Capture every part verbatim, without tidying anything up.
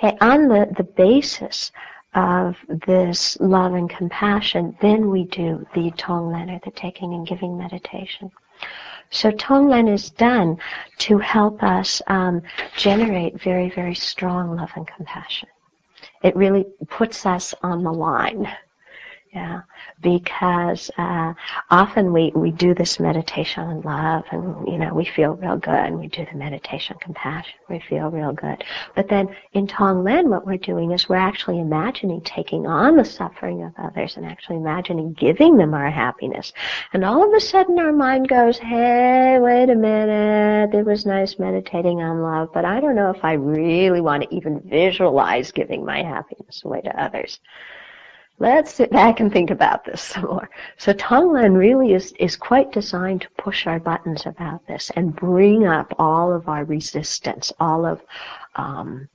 Okay, on the, the basis of this love and compassion, then we do the Tonglen, or the taking and giving meditation. So Tonglen is done to help us um, generate very, very strong love and compassion. It really puts us on the line. Yeah, because uh, often we, we do this meditation on love, and you know we feel real good, and we do the meditation compassion, we feel real good. But then in Tonglen, what we're doing is we're actually imagining taking on the suffering of others, and actually imagining giving them our happiness. And all of a sudden our mind goes, hey, wait a minute, it was nice meditating on love, but I don't know if I really want to even visualize giving my happiness away to others. Let's sit back and think about this some more. So Tonglen really is, is quite designed to push our buttons about this and bring up all of our resistance, all of, um,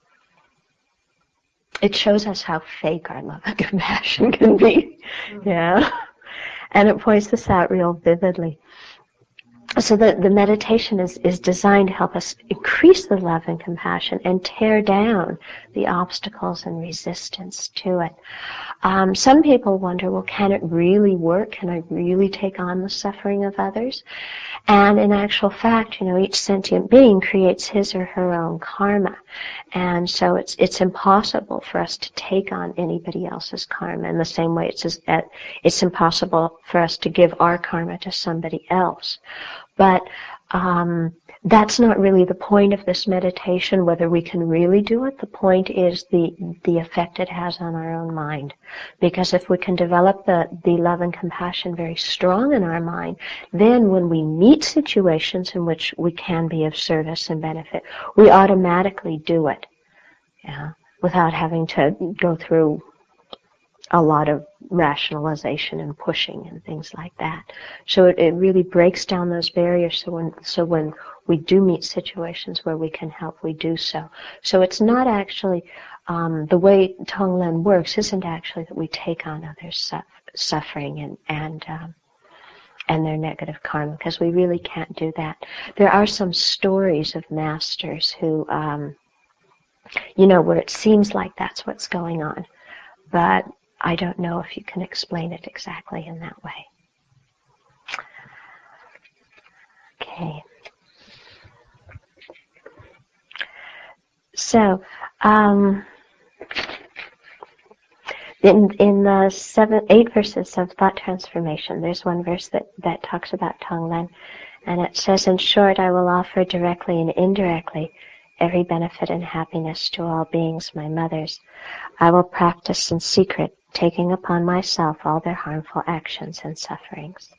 it shows us how fake our love and compassion can be. Yeah. And it points this out real vividly. So the, the meditation is, is designed to help us increase the love and compassion and tear down the obstacles and resistance to it. Um, some people wonder, well, can it really work? Can I really take on the suffering of others? And in actual fact, you know, each sentient being creates his or her own karma. And so it's it's impossible for us to take on anybody else's karma. In the same way, it's, it's impossible for us to give our karma to somebody else. But um, that's not really the point of this meditation, whether we can really do it. The point is the the effect it has on our own mind. Because if we can develop the, the love and compassion very strong in our mind, then when we meet situations in which we can be of service and benefit, we automatically do it, yeah, without having to go through a lot of rationalization and pushing and things like that. So it, it really breaks down those barriers, so when so when we do meet situations where we can help, we do so. So it's not actually, um, the way Tonglen works isn't actually that we take on others' su- suffering and, and um, and their negative karma, because we really can't do that. There are some stories of masters who, um, you know, where it seems like that's what's going on, but I don't know if you can explain it exactly in that way. Okay. So, um, in in the seven, eight verses of Thought Transformation, there's one verse that, that talks about Tonglen, and it says, in short, I will offer directly and indirectly every benefit and happiness to all beings, my mothers. I will practice in secret, taking upon myself all their harmful actions and sufferings.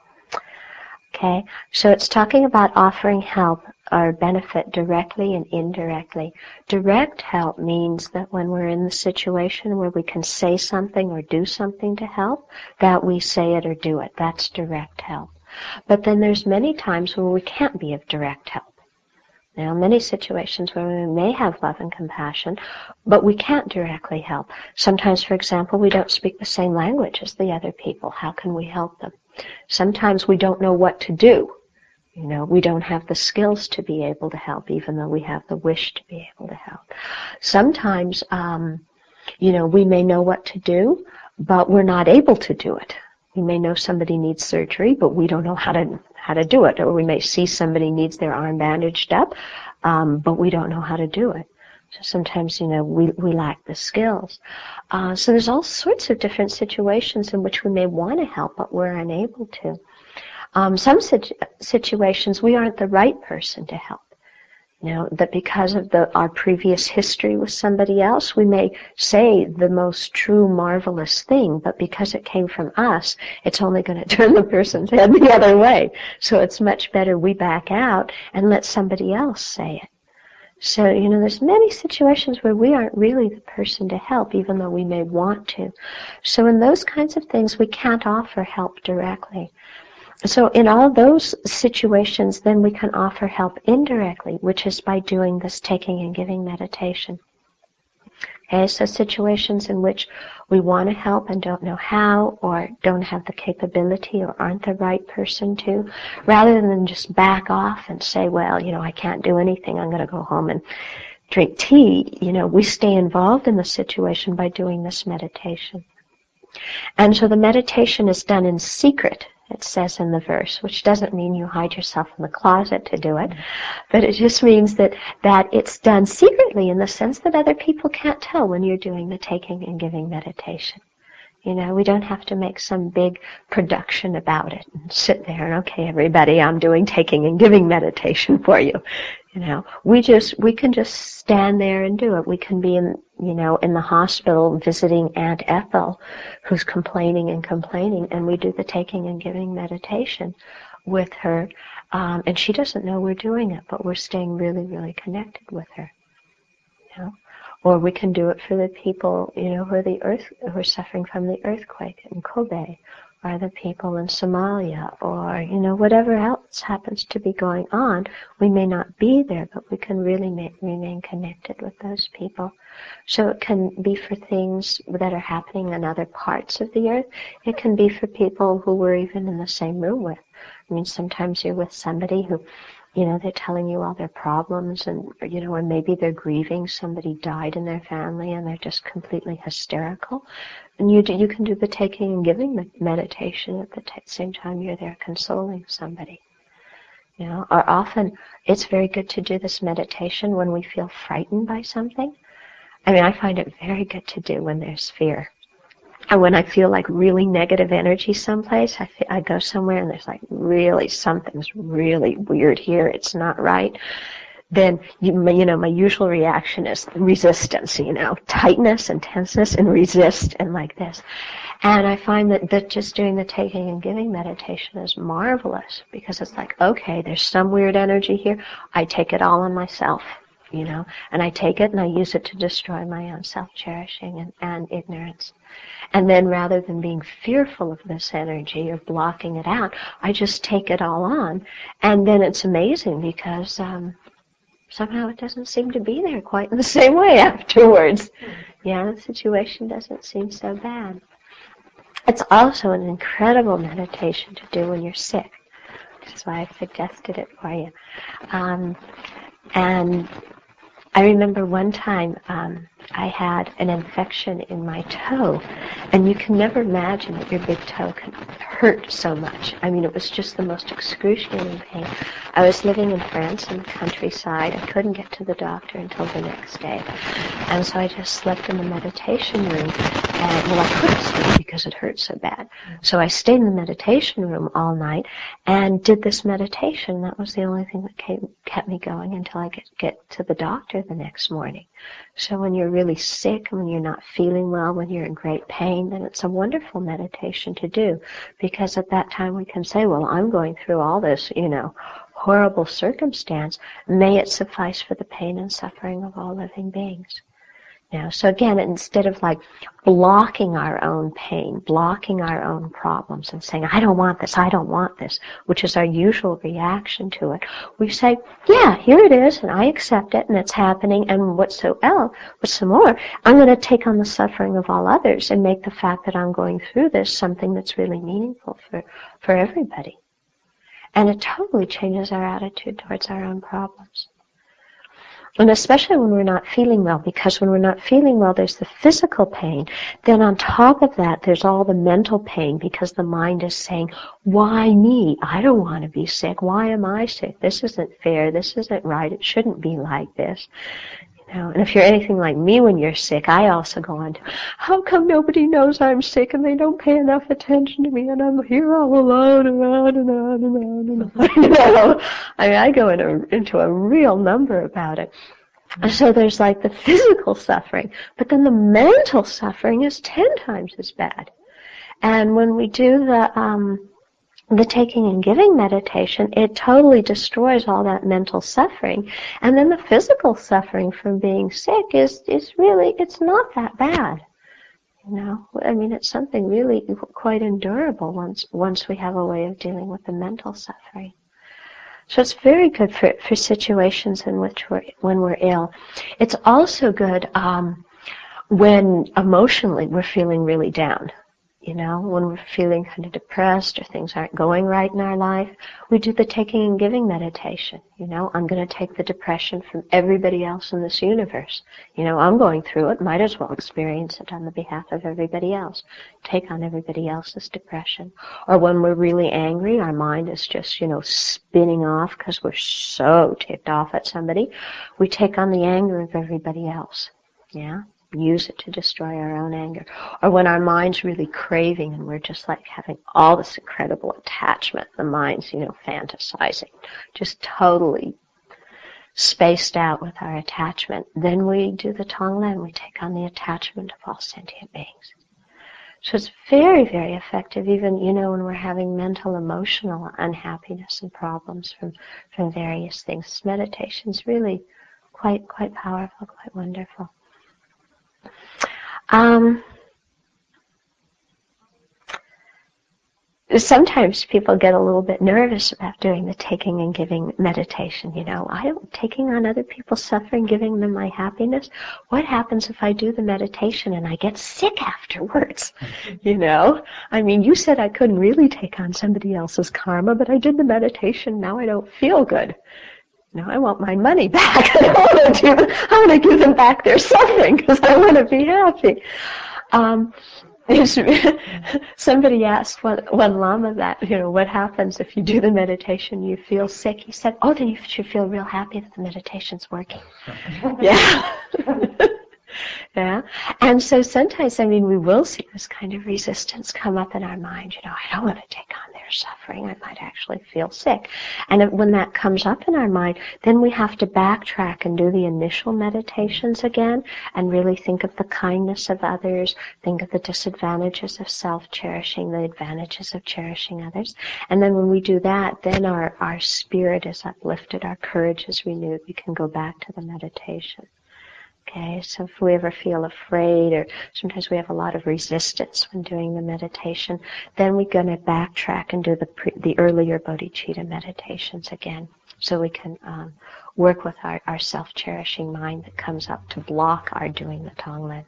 Okay, so it's talking about offering help or benefit directly and indirectly. Direct help means that when we're in the situation where we can say something or do something to help, that we say it or do it. That's direct help. But then there's many times where we can't be of direct help. Now, many situations where we may have love and compassion, but we can't directly help. Sometimes, for example, we don't speak the same language as the other people. How can we help them? Sometimes we don't know what to do. You know, we don't have the skills to be able to help, even though we have the wish to be able to help. Sometimes, um, you know, we may know what to do, but we're not able to do it. We may know somebody needs surgery, but we don't know how to how to do it. Or we may see somebody needs their arm bandaged up, um, but we don't know how to do it. So sometimes, you know, we, we lack the skills. Uh, so there's all sorts of different situations in which we may want to help, but we're unable to. Um, some situ- situations we aren't the right person to help. You know, that because of the, our previous history with somebody else, we may say the most true, marvelous thing, but because it came from us, it's only going to turn the person's head the other way. So it's much better we back out and let somebody else say it. So, you know, there's many situations where we aren't really the person to help, even though we may want to. So in those kinds of things, we can't offer help directly. So in all those situations, then we can offer help indirectly, which is by doing this taking and giving meditation. Okay, so situations in which we want to help and don't know how, or don't have the capability, or aren't the right person to, rather than just back off and say, well, you know, I can't do anything, I'm going to go home and drink tea, you know, we stay involved in the situation by doing this meditation. And so the meditation is done in secret, it says in the verse, which doesn't mean you hide yourself in the closet to do it, but it just means that, that it's done secretly in the sense that other people can't tell when you're doing the taking and giving meditation. You know, we don't have to make some big production about it and sit there and, okay, everybody, I'm doing taking and giving meditation for you. You know, we just, we can just stand there and do it. We can be in, you know, in the hospital visiting Aunt Ethel, who's complaining and complaining, and we do the taking and giving meditation with her, um, and she doesn't know we're doing it, but we're staying really, really connected with her. You know? Or we can do it for the people, you know, who are the earth, who are suffering from the earthquake in Kobe, or the people in Somalia, or, you know, whatever else happens to be going on. We may not be there, but we can really make, remain connected with those people. So it can be for things that are happening in other parts of the earth. It can be for people who we're even in the same room with. I mean, sometimes you're with somebody who, you know, they're telling you all their problems, and, you know, or maybe they're grieving, somebody died in their family and they're just completely hysterical. And you do, you can do the taking and giving meditation at the t- same time you're there consoling somebody. You know, or often it's very good to do this meditation when we feel frightened by something. I mean, I find it very good to do when there's fear. And when I feel like really negative energy someplace, I, feel, I go somewhere and there's like really something's really weird here, it's not right, then, you, you know, my usual reaction is resistance, you know, tightness and tenseness and resist and like this. And I find that, that just doing the taking and giving meditation is marvelous because it's like, okay, there's some weird energy here, I take it all on myself. You know, and I take it and I use it to destroy my own self-cherishing and, and ignorance. And then rather than being fearful of this energy or blocking it out, I just take it all on. And then it's amazing because um, somehow it doesn't seem to be there quite in the same way afterwards. Yeah, the situation doesn't seem so bad. It's also an incredible meditation to do when you're sick, which is why I suggested it for you. Um, and I remember one time um, I had an infection in my toe, and you can never imagine that your big toe can hurt so much. I mean, it was just the most excruciating pain. I was living in France in the countryside. I couldn't get to the doctor until the next day, and so I just slept in the meditation room. And, well, I couldn't sleep because it hurt so bad. So I stayed in the meditation room all night and did this meditation. That was the only thing that came, kept me going until I get, get to the doctor the next morning. So when you're really sick, when you're not feeling well, when you're in great pain, then it's a wonderful meditation to do. Because at that time we can say, well, I'm going through all this, you know, horrible circumstance. May it suffice for the pain and suffering of all living beings. Now, so again, instead of like blocking our own pain, blocking our own problems and saying, I don't want this, I don't want this, which is our usual reaction to it, we say, yeah, here it is, and I accept it, and it's happening, and what's so else, what's some more, I'm going to take on the suffering of all others and make the fact that I'm going through this something that's really meaningful for, for everybody. And it totally changes our attitude towards our own problems. And especially when we're not feeling well, because when we're not feeling well, there's the physical pain. Then on top of that, there's all the mental pain because the mind is saying, why me? I don't want to be sick. Why am I sick? This isn't fair. This isn't right. It shouldn't be like this. You know, and if you're anything like me when you're sick, I also go on to, how come nobody knows I'm sick and they don't pay enough attention to me and I'm here all alone and on and on and on and on. You know, I mean, I go into, into a real number about it. So there's like the physical suffering, but then the mental suffering is ten times as bad. And when we do the um, the taking and giving meditation, it totally destroys all that mental suffering. And then the physical suffering from being sick is, is really, it's not that bad. You know, I mean, it's something really quite endurable once, once we have a way of dealing with the mental suffering. So it's very good for, for situations in which we're, when we're ill. It's also good, um, when emotionally we're feeling really down. You know, when we're feeling kind of depressed or things aren't going right in our life, we do the taking and giving meditation. You know, I'm going to take the depression from everybody else in this universe. You know, I'm going through it, might as well experience it on the behalf of everybody else. Take on everybody else's depression. Or when we're really angry, our mind is just, you know, spinning off because we're so ticked off at somebody, we take on the anger of everybody else. Yeah? Use it to destroy our own anger. Or when our mind's really craving and we're just like having all this incredible attachment, the mind's, you know, fantasizing, just totally spaced out with our attachment, then we do the Tonglen, we take on the attachment of all sentient beings. So it's very, very effective, even, you know, when we're having mental, emotional unhappiness and problems from, from various things. Meditation's really quite, quite powerful, quite wonderful. Um, sometimes people get a little bit nervous about doing the taking and giving meditation. You know, I don't taking on other people's suffering, giving them my happiness. What happens if I do the meditation and I get sick afterwards? You know, I mean, you said I couldn't really take on somebody else's karma, but I did the meditation. Now I don't feel good. No, I want my money back. I want to do, I want to give them back their suffering because I want to be happy. Um, somebody asked one, one Lama that, you know, what happens if you do the meditation, you feel sick? He said, oh, then you should feel real happy that the meditation's working. Yeah. Yeah. And so sometimes, I mean, we will see this kind of resistance come up in our mind. You know, I don't want to take on their suffering. I might actually feel sick. And when that comes up in our mind, then we have to backtrack and do the initial meditations again and really think of the kindness of others, think of the disadvantages of self-cherishing, the advantages of cherishing others. And then when we do that, then our, our spirit is uplifted, our courage is renewed. We can go back to the meditation. Okay, so if we ever feel afraid or sometimes we have a lot of resistance when doing the meditation, then we're going to backtrack and do the pre, the earlier bodhicitta meditations again. So we can um, work with our, our self-cherishing mind that comes up to block our doing the Tonglen.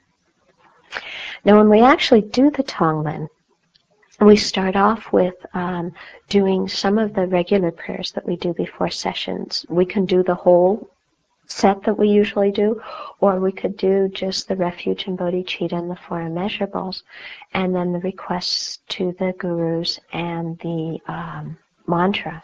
Now when we actually do the Tonglen, we start off with um, doing some of the regular prayers that we do before sessions. We can do the whole set that we usually do, or we could do just the refuge and bodhicitta and the four immeasurables, and then the requests to the gurus and the um, mantra.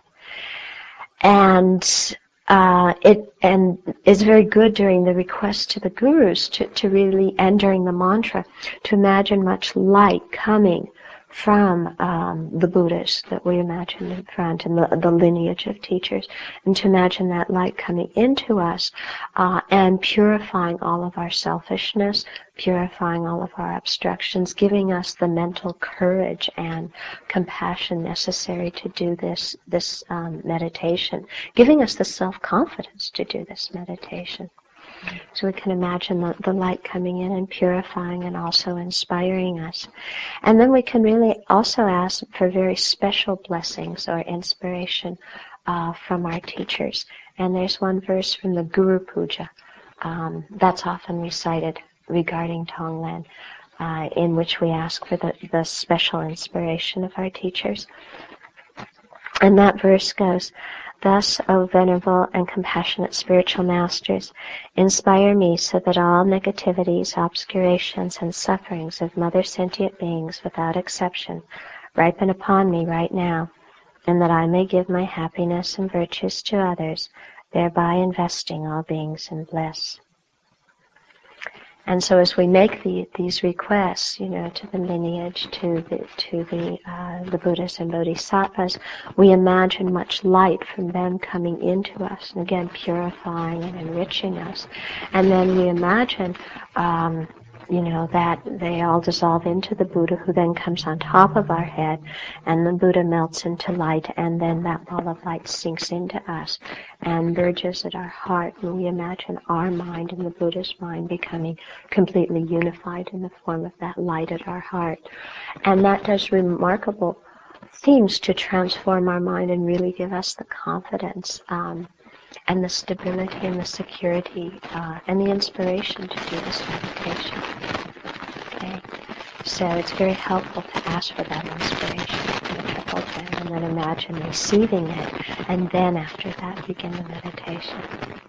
And uh, it and it's very good during the requests to the gurus to, to really, and during the mantra, to imagine much light coming from um, the Buddhas that we imagine in front and the, the lineage of teachers, and to imagine that light coming into us uh, and purifying all of our selfishness, purifying all of our obstructions, giving us the mental courage and compassion necessary to do this this um, meditation, giving us the self-confidence to do this meditation. So we can imagine the, the light coming in and purifying and also inspiring us. And then we can really also ask for very special blessings or inspiration uh, from our teachers. And there's one verse from the Guru Puja um, that's often recited regarding Tonglen, uh, in which we ask for the, the special inspiration of our teachers. And that verse goes, "Thus, O venerable and compassionate spiritual masters, inspire me so that all negativities, obscurations, and sufferings of mother sentient beings without exception ripen upon me right now, and that I may give my happiness and virtues to others, thereby investing all beings in bliss." And so as we make the, these requests, you know, to the lineage, to the to the uh, the Buddhas and Bodhisattvas, we imagine much light from them coming into us, and again purifying and enriching us. And then we imagine, um, you know, that they all dissolve into the Buddha, who then comes on top of our head, and the Buddha melts into light, and then that ball of light sinks into us and merges at our heart, and we imagine our mind and the Buddha's mind becoming completely unified in the form of that light at our heart. And that does remarkable things to transform our mind and really give us the confidence um, and the stability and the security uh, and the inspiration to do this meditation. Okay. So it's very helpful to ask for that inspiration in a triple way, and then imagine receiving it, and then after that begin the meditation.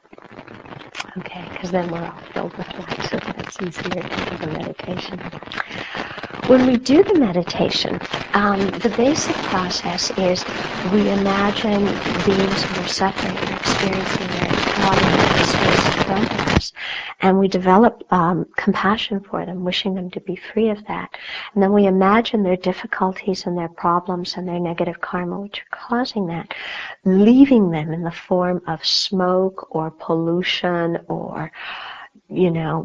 Okay, because then we're all filled with light, so that's easier to do the meditation. When we do the meditation, um, the basic process is we imagine beings who are suffering and experiencing their problems in the space in front of us, and we develop um, compassion for them, wishing them to be free of that. And then we imagine their difficulties and their problems and their negative karma, which are causing that, leaving them in the form of smoke or pollution or, you know,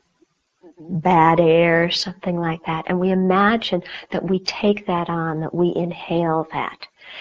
bad air, something like that. And we imagine that we take that on, that we inhale that.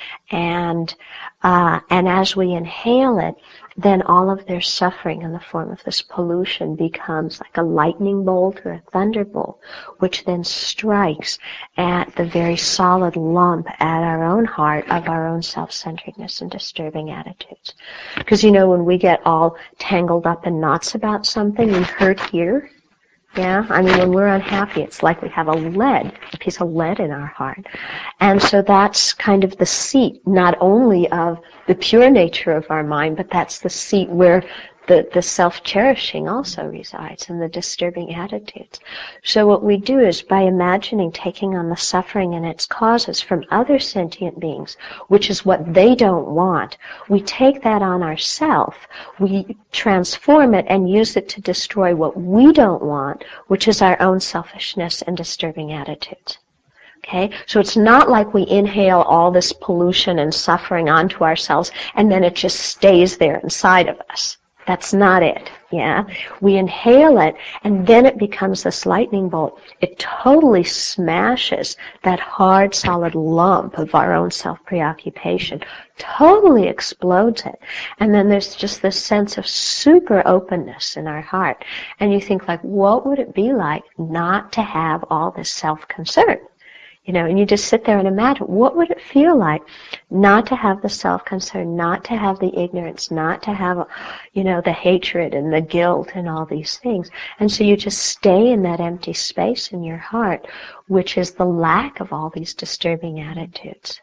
And uh, and as we inhale it, then all of their suffering in the form of this pollution becomes like a lightning bolt or a thunderbolt, which then strikes at the very solid lump at our own heart of our own self-centeredness and disturbing attitudes. Because, you know, when we get all tangled up in knots about something, we hurt here. Yeah, I mean, when we're unhappy, it's like we have a lead, a piece of lead in our heart. And so that's kind of the seat, not only of the pure nature of our mind, but that's the seat where the, the self-cherishing also resides and the disturbing attitudes. So what we do is by imagining taking on the suffering and its causes from other sentient beings, which is what they don't want, we take that on ourselves, we transform it and use it to destroy what we don't want, which is our own selfishness and disturbing attitudes. Okay? So it's not like we inhale all this pollution and suffering onto ourselves and then it just stays there inside of us. That's not it, yeah? We inhale it, and then it becomes this lightning bolt. It totally smashes that hard, solid lump of our own self-preoccupation, totally explodes it. And then there's just this sense of super openness in our heart. And you think, like, what would it be like not to have all this self-concern? You know, and you just sit there and imagine, what would it feel like not to have the self-concern, not to have the ignorance, not to have, you know, the hatred and the guilt and all these things. And so you just stay in that empty space in your heart, which is the lack of all these disturbing attitudes.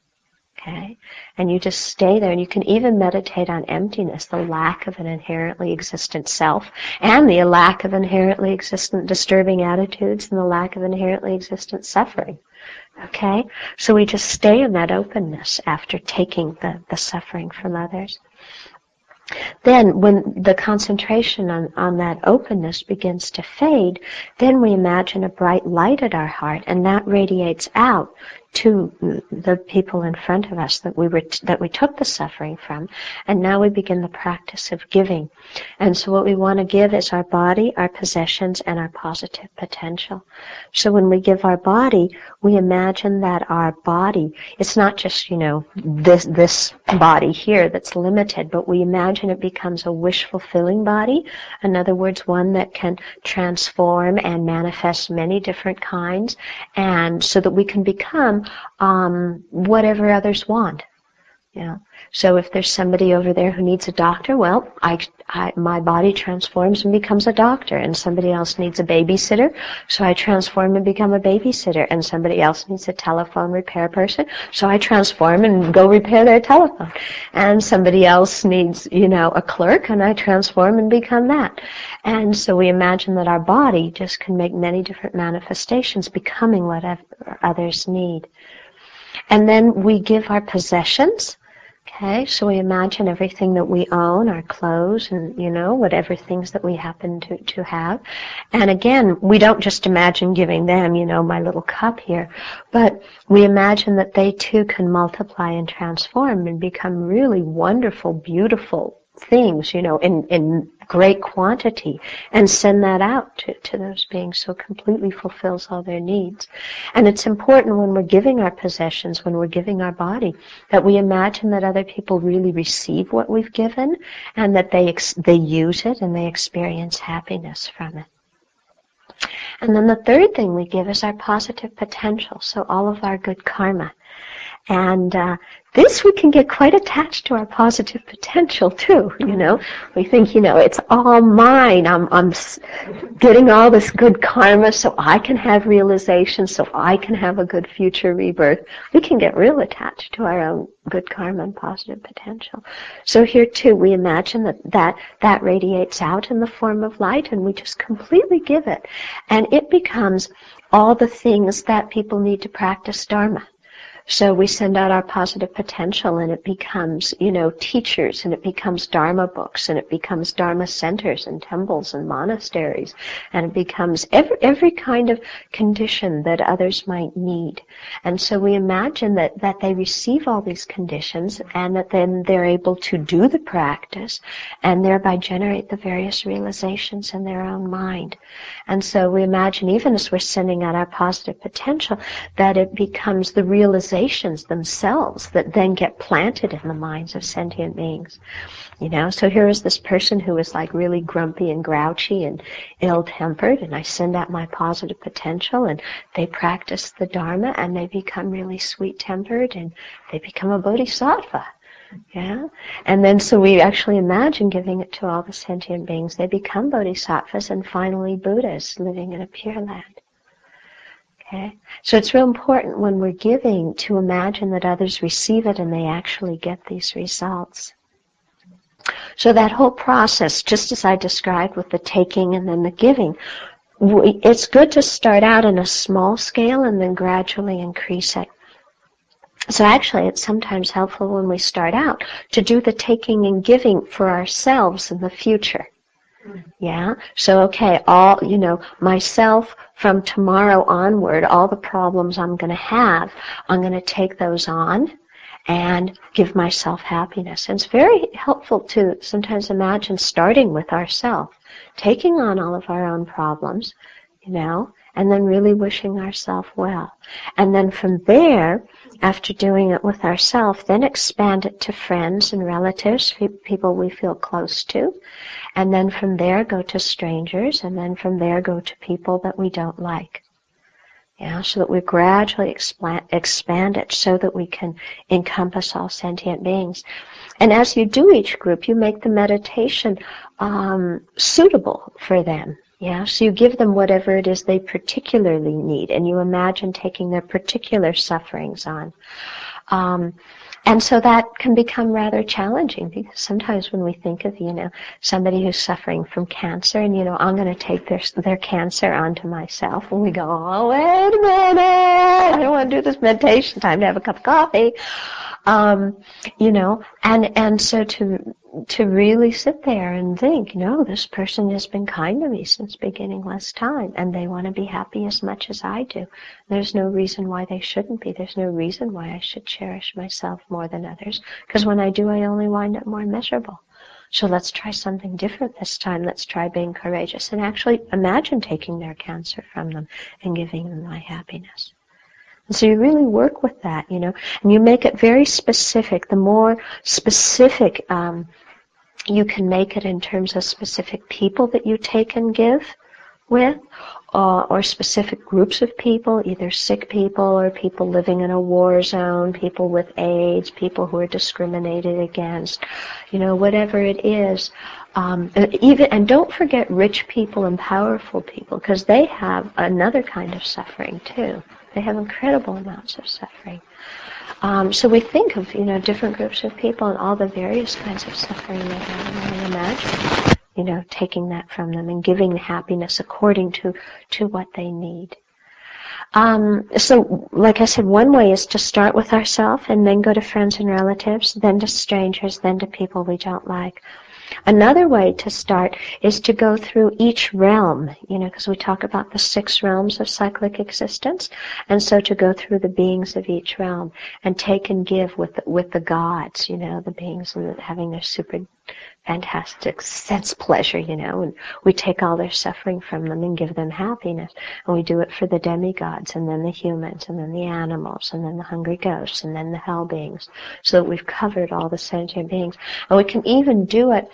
Okay? And you just stay there, and you can even meditate on emptiness, the lack of an inherently existent self, and the lack of inherently existent disturbing attitudes, and the lack of inherently existent suffering. Okay? So we just stay in that openness after taking the, the suffering from others. Then when the concentration on, on that openness begins to fade, then we imagine a bright light at our heart, and that radiates out to the people in front of us that we were t- that we took the suffering from, and now we begin the practice of giving. And so what we want to give is our body, our possessions, and our positive potential. So when we give our body, we imagine that our body, it's not just, you know, this this body here that's limited, but we imagine it becomes a wish-fulfilling body. In other words, one that can transform and manifest many different kinds, and so that we can become um, whatever others want. You know, so if there's somebody over there who needs a doctor, well, I, I, my body transforms and becomes a doctor, and somebody else needs a babysitter, so I transform and become a babysitter, and somebody else needs a telephone repair person, so I transform and go repair their telephone, and somebody else needs, you know, a clerk, and I transform and become that. And so we imagine that our body just can make many different manifestations, becoming whatever others need. And then we give our possessions. Okay, so we imagine everything that we own, our clothes, and, you know, whatever things that we happen to, to have. And again, we don't just imagine giving them, you know, my little cup here, but we imagine that they too can multiply and transform and become really wonderful, beautiful things, you know, in, in great quantity, and send that out to, to those beings, so completely fulfills all their needs. And it's important when we're giving our possessions, when we're giving our body, that we imagine that other people really receive what we've given, and that they ex- they use it and they experience happiness from it. And then the third thing we give is our positive potential, so all of our good karma. And uh, this, we can get quite attached to our positive potential too, you know. We think, you know, it's all mine. I'm, I'm getting all this good karma so I can have realization, so I can have a good future rebirth. We can get real attached to our own good karma and positive potential. So here too, we imagine that that, that radiates out in the form of light, and we just completely give it. And it becomes all the things that people need to practice Dharma. So we send out our positive potential, and it becomes, you know, teachers, and it becomes Dharma books, and it becomes Dharma centers and temples and monasteries, and it becomes every, every kind of condition that others might need. And so we imagine that, that they receive all these conditions, and that then they're able to do the practice, and thereby generate the various realizations in their own mind. And so we imagine, even as we're sending out our positive potential, that it becomes the realization themselves that then get planted in the minds of sentient beings. You know, so here is this person who is like really grumpy and grouchy and ill-tempered, and I send out my positive potential, and they practice the Dharma, and they become really sweet-tempered, and they become a bodhisattva. Yeah? And then so we actually imagine giving it to all the sentient beings. They become bodhisattvas and finally Buddhas living in a pure land. Okay? So it's real important when we're giving to imagine that others receive it and they actually get these results. So that whole process, just as I described with the taking and then the giving, we, it's good to start out in a small scale and then gradually increase it. So actually it's sometimes helpful when we start out to do the taking and giving for ourselves in the future. Yeah? So, okay, all, you know, myself from tomorrow onward, all the problems I'm going to have, I'm going to take those on and give myself happiness. And it's very helpful to sometimes imagine starting with ourselves, taking on all of our own problems, you know, and then really wishing ourselves well. And then from there, after doing it with ourselves, then expand it to friends and relatives, people we feel close to. And then from there go to strangers, and then from there go to people that we don't like. Yeah, so that we gradually expand, expand it so that we can encompass all sentient beings. And as you do each group, you make the meditation um, suitable for them. Yeah, so you give them whatever it is they particularly need, and you imagine taking their particular sufferings on. Um, and so that can become rather challenging, because sometimes when we think of, you know, somebody who's suffering from cancer, and, you know, I'm going to take their their cancer onto myself, and we go, oh, wait a minute, I don't want to do this meditation, time to have a cup of coffee. Um, you know, and, and so to, to really sit there and think, no, this person has been kind to me since beginningless time, and they want to be happy as much as I do. There's no reason why they shouldn't be. There's no reason why I should cherish myself more than others, because when I do, I only wind up more miserable. So let's try something different this time. Let's try being courageous and actually imagine taking their cancer from them and giving them my happiness. And so you really work with that, you know, and you make it very specific. The more specific um, you can make it in terms of specific people that you take and give with, uh, or specific groups of people, either sick people or people living in a war zone, people with AIDS, people who are discriminated against, you know, whatever it is. Um, even and don't forget rich people and powerful people, because they have another kind of suffering too. They have incredible amounts of suffering. Um, so we think of, you know, different groups of people and all the various kinds of suffering they have, and we imagine, you know, taking that from them and giving happiness according to, to what they need. Um, so, like I said, one way is to start with ourselves and then go to friends and relatives, then to strangers, then to people we don't like. Another way to start is to go through each realm, you know, because we talk about the six realms of cyclic existence, and so to go through the beings of each realm and take and give with the, with the gods, you know, the beings having their super fantastic sense pleasure, you know, and we take all their suffering from them and give them happiness. And we do it for the demigods, and then the humans, and then the animals, and then the hungry ghosts, and then the hell beings, so that we've covered all the sentient beings. And we can even do it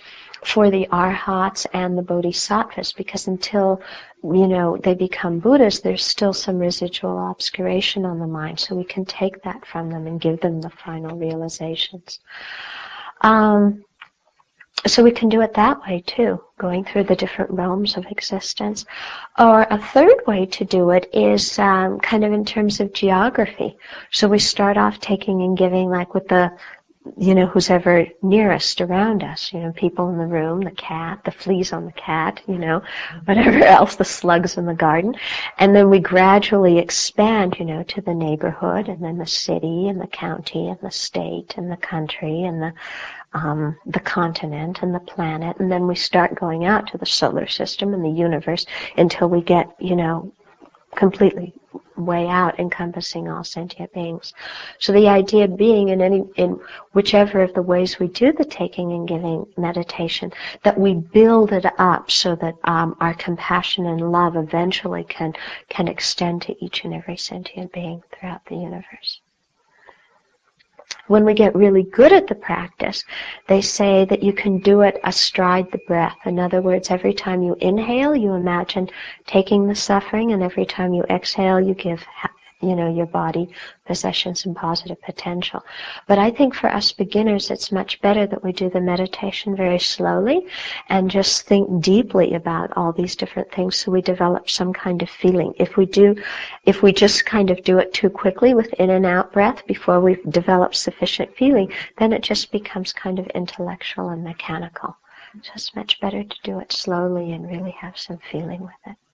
for the arhats and the bodhisattvas, because until, you know, they become Buddhas, there's still some residual obscuration on the mind, so we can take that from them and give them the final realizations. Um, so we can do it that way too, going through the different realms of existence. Or a third way to do it is um, kind of in terms of geography. So we start off taking and giving, like with the, you know, who's ever nearest around us, you know, people in the room, the cat, the fleas on the cat, you know, whatever else, the slugs in the garden. And then we gradually expand, you know, to the neighborhood, and then the city and the county and the state and the country and the um, the continent and the planet. And then we start going out to the solar system and the universe until we get, you know, completely way out, encompassing all sentient beings. So the idea being, in any, in whichever of the ways we do the taking and giving meditation, that we build it up so that um, our compassion and love eventually can can extend to each and every sentient being throughout the universe. When we get really good at the practice, they say that you can do it astride the breath. In other words, every time you inhale, you imagine taking the suffering, and every time you exhale, you give, you know, your body possessions and positive potential. But I think for us beginners, it's much better that we do the meditation very slowly and just think deeply about all these different things, so we develop some kind of feeling. If we do, if we just kind of do it too quickly with in and out breath before we've developed sufficient feeling, then it just becomes kind of intellectual and mechanical. So it's much better to do it slowly and really have some feeling with it.